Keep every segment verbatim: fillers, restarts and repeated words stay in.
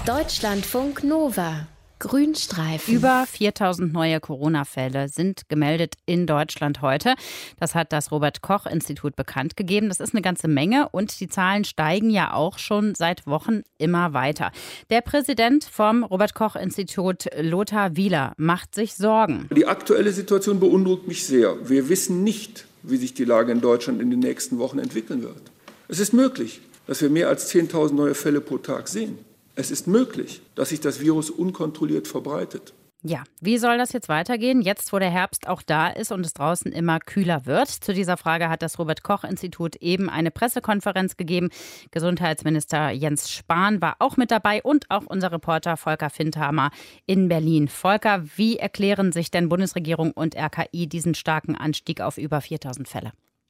Deutschlandfunk Nova. Grünstreifen. Über viertausend neue Corona-Fälle sind gemeldet in Deutschland heute. Das hat das Robert-Koch-Institut bekannt gegeben. Das ist eine ganze Menge und die Zahlen steigen ja auch schon seit Wochen immer weiter. Der Präsident vom Robert-Koch-Institut, Lothar Wieler, macht sich Sorgen. Die aktuelle Situation beunruhigt mich sehr. Wir wissen nicht, wie sich die Lage in Deutschland in den nächsten Wochen entwickeln wird. Es ist möglich, dass wir mehr als zehntausend neue Fälle pro Tag sehen. Es ist möglich, dass sich das Virus unkontrolliert verbreitet. Ja, wie soll das jetzt weitergehen, jetzt wo der Herbst auch da ist und es draußen immer kühler wird? Zu dieser Frage hat das Robert-Koch-Institut eben eine Pressekonferenz gegeben. Gesundheitsminister Jens Spahn war auch mit dabei und auch unser Reporter Volker Findhamer in Berlin. Volker, wie erklären sich denn Bundesregierung und R K I diesen starken Anstieg auf über viertausend Fälle?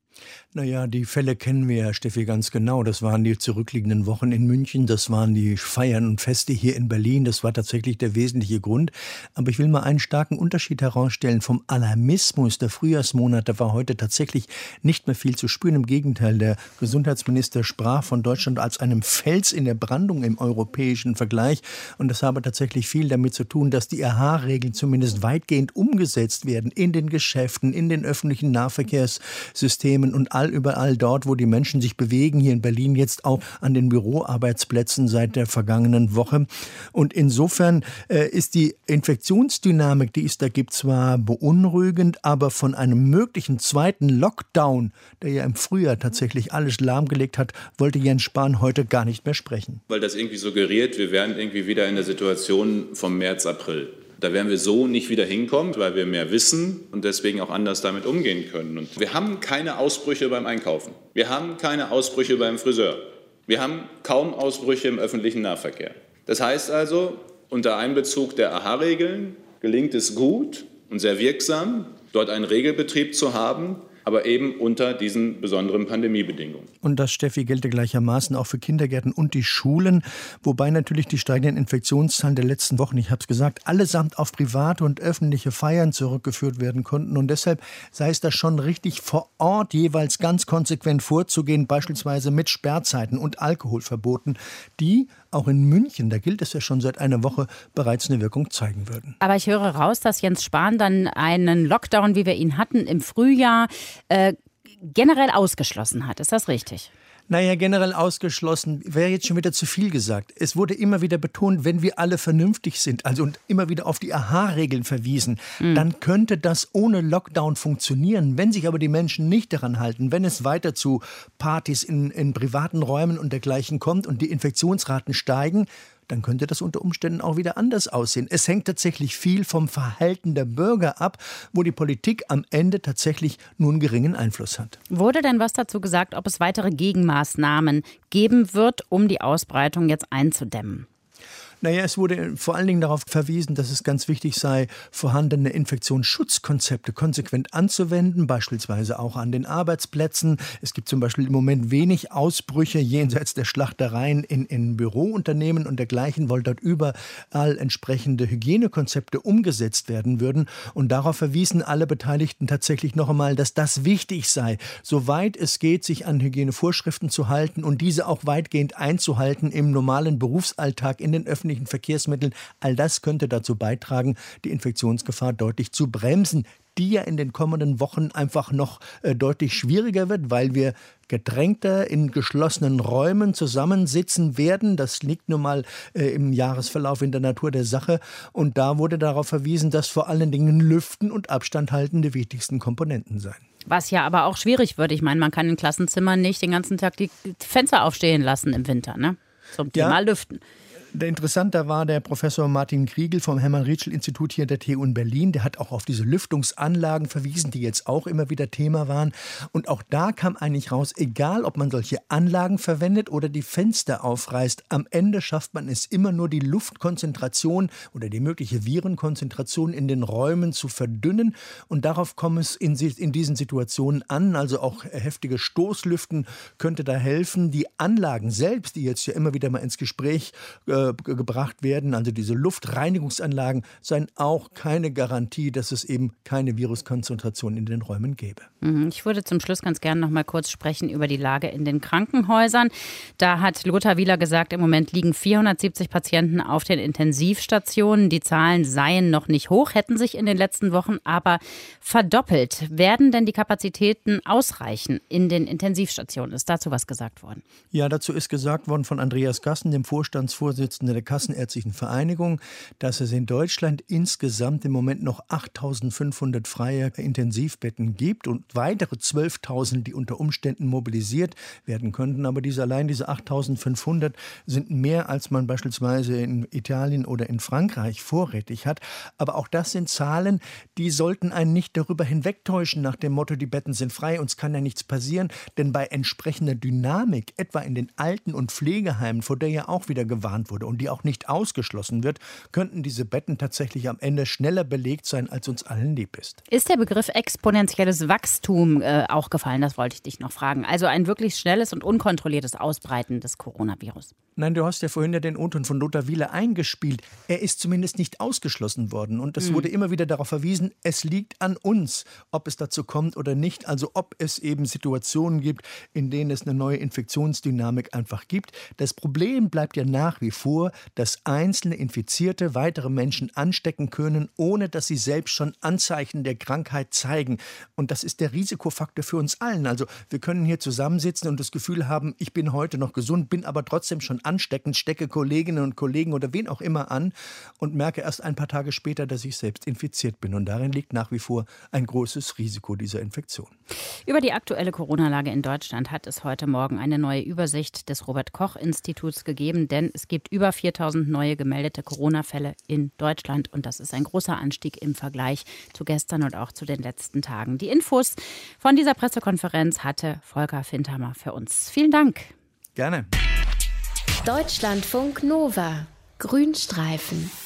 Naja, die Fälle kennen wir ja, Steffi, ganz genau. Das waren die zurückliegenden Wochen in München, das waren die Feiern und Feste hier in Berlin. Das war tatsächlich der wesentliche Grund. Aber ich will mal einen starken Unterschied herausstellen. Vom Alarmismus der Frühjahrsmonate war heute tatsächlich nicht mehr viel zu spüren. Im Gegenteil, der Gesundheitsminister sprach von Deutschland als einem Fels in der Brandung im europäischen Vergleich. Und das habe tatsächlich viel damit zu tun, dass die A H-Regeln zumindest weitgehend umgesetzt werden in den Geschäften, in den öffentlichen Nahverkehrssystemen und all überall dort, wo die Menschen sich bewegen, hier in Berlin jetzt auch an den Büroarbeitsplätzen seit der vergangenen Woche. Und insofern äh, ist die Infektionsdynamik, die es da gibt, zwar beunruhigend, aber von einem möglichen zweiten Lockdown, der ja im Frühjahr tatsächlich alles lahmgelegt hat, wollte Jens Spahn heute gar nicht mehr sprechen. Weil das irgendwie suggeriert, wir wären irgendwie wieder in der Situation vom März, April. Da werden wir so nicht wieder hinkommen, weil wir mehr wissen und deswegen auch anders damit umgehen können. Und wir haben keine Ausbrüche beim Einkaufen. Wir haben keine Ausbrüche beim Friseur. Wir haben kaum Ausbrüche im öffentlichen Nahverkehr. Das heißt also, unter Einbezug der A H-Regeln gelingt es gut und sehr wirksam, dort einen Regelbetrieb zu haben, aber eben unter diesen besonderen Pandemiebedingungen. Und das, Steffi, gelte gleichermaßen auch für Kindergärten und die Schulen, wobei natürlich die steigenden Infektionszahlen der letzten Wochen, ich habe es gesagt, allesamt auf private und öffentliche Feiern zurückgeführt werden konnten. Und deshalb sei es da schon richtig, vor Ort jeweils ganz konsequent vorzugehen, beispielsweise mit Sperrzeiten und Alkoholverboten, die auch in München, da gilt es ja schon seit einer Woche, bereits eine Wirkung zeigen würden. Aber ich höre raus, dass Jens Spahn dann einen Lockdown, wie wir ihn hatten im Frühjahr, äh, generell ausgeschlossen hat. Ist das richtig? Naja, generell ausgeschlossen wäre jetzt schon wieder zu viel gesagt. Es wurde immer wieder betont, wenn wir alle vernünftig sind, also und immer wieder auf die A H-Regeln verwiesen, mhm. dann könnte das ohne Lockdown funktionieren. Wenn sich aber die Menschen nicht daran halten, wenn es weiter zu Partys in, in privaten Räumen und dergleichen kommt und die Infektionsraten steigen, dann könnte das unter Umständen auch wieder anders aussehen. Es hängt tatsächlich viel vom Verhalten der Bürger ab, wo die Politik am Ende tatsächlich nur einen geringen Einfluss hat. Wurde denn was dazu gesagt, ob es weitere Gegenmaßnahmen geben wird, um die Ausbreitung jetzt einzudämmen? Naja, es wurde vor allen Dingen darauf verwiesen, dass es ganz wichtig sei, vorhandene Infektionsschutzkonzepte konsequent anzuwenden, beispielsweise auch an den Arbeitsplätzen. Es gibt zum Beispiel im Moment wenig Ausbrüche jenseits der Schlachtereien in, in Bürounternehmen und dergleichen, weil dort überall entsprechende Hygienekonzepte umgesetzt werden würden. Und darauf verwiesen alle Beteiligten tatsächlich noch einmal, dass das wichtig sei, soweit es geht, sich an Hygienevorschriften zu halten und diese auch weitgehend einzuhalten im normalen Berufsalltag in den öffentlichen Verkehrsmitteln. All das könnte dazu beitragen, die Infektionsgefahr deutlich zu bremsen, die ja in den kommenden Wochen einfach noch äh, deutlich schwieriger wird, weil wir gedrängter in geschlossenen Räumen zusammensitzen werden. Das liegt nun mal äh, im Jahresverlauf in der Natur der Sache. Und da wurde darauf verwiesen, dass vor allen Dingen Lüften und Abstand halten die wichtigsten Komponenten seien. Was ja aber auch schwierig wird. Ich meine, man kann in Klassenzimmern nicht den ganzen Tag die Fenster aufstehen lassen im Winter, ne? Zum Thema ja. Lüften. Interessanter war der Professor Martin Kriegel vom Hermann-Rietschel-Institut hier der T U in Berlin. Der hat auch auf diese Lüftungsanlagen verwiesen, die jetzt auch immer wieder Thema waren. Und auch da kam eigentlich raus, egal ob man solche Anlagen verwendet oder die Fenster aufreißt, am Ende schafft man es immer nur, die Luftkonzentration oder die mögliche Virenkonzentration in den Räumen zu verdünnen. Und darauf kommt es in, in diesen Situationen an. Also auch heftige Stoßlüften könnte da helfen. Die Anlagen selbst, die jetzt ja immer wieder mal ins Gespräch äh, äh, gebracht werden, also diese Luftreinigungsanlagen, seien auch keine Garantie, dass es eben keine Viruskonzentration in den Räumen gäbe. Ich würde zum Schluss ganz gerne noch mal kurz sprechen über die Lage in den Krankenhäusern. Da hat Lothar Wieler gesagt, im Moment liegen vierhundertsiebzig Patienten auf den Intensivstationen. Die Zahlen seien noch nicht hoch, hätten sich in den letzten Wochen aber verdoppelt. Werden denn die Kapazitäten ausreichen in den Intensivstationen? Ist dazu was gesagt worden? Ja, dazu ist gesagt worden von Andreas Gassen, dem Vorstandsvorsitzenden der Kassenärztlichen Vereinigung, dass es in Deutschland insgesamt im Moment noch achttausendfünfhundert freie Intensivbetten gibt und weitere zwölftausend, die unter Umständen mobilisiert werden könnten. Aber diese, allein diese achttausendfünfhundert sind mehr, als man beispielsweise in Italien oder in Frankreich vorrätig hat. Aber auch das sind Zahlen, die sollten einen nicht darüber hinwegtäuschen nach dem Motto, die Betten sind frei, uns kann ja nichts passieren. Denn bei entsprechender Dynamik, etwa in den Alten- und Pflegeheimen, vor der ja auch wieder gewarnt wurde und die auch nicht ausgeschlossen wird, könnten diese Betten tatsächlich am Ende schneller belegt sein, als uns allen lieb ist. Ist der Begriff exponentielles Wachstum äh, auch gefallen? Das wollte ich dich noch fragen. Also ein wirklich schnelles und unkontrolliertes Ausbreiten des Coronavirus. Nein, du hast ja vorhin ja den O-Ton von Lothar Wieler eingespielt. Er ist zumindest nicht ausgeschlossen worden. Und es mhm. wurde immer wieder darauf verwiesen, es liegt an uns, ob es dazu kommt oder nicht. Also ob es eben Situationen gibt, in denen es eine neue Infektionsdynamik einfach gibt. Das Problem bleibt ja nach wie vor, dass einzelne Infizierte weitere Menschen anstecken können, ohne dass sie selbst schon Anzeichen der Krankheit zeigen. Und das ist der Risikofaktor für uns allen. Also wir können hier zusammensitzen und das Gefühl haben, ich bin heute noch gesund, bin aber trotzdem schon ansteckend, stecke Kolleginnen und Kollegen oder wen auch immer an und merke erst ein paar Tage später, dass ich selbst infiziert bin. Und darin liegt nach wie vor ein großes Risiko dieser Infektion. Über die aktuelle Corona-Lage in Deutschland hat es heute Morgen eine neue Übersicht des Robert-Koch-Instituts gegeben, denn es gibt über viertausend neue gemeldete Corona-Fälle in Deutschland und das ist ein großer Anstieg im Vergleich zu gestern und auch zu den letzten Tagen. Die Infos von dieser Pressekonferenz hatte Volker Findhammer für uns. Vielen Dank. Gerne. Deutschlandfunk Nova. Grünstreifen.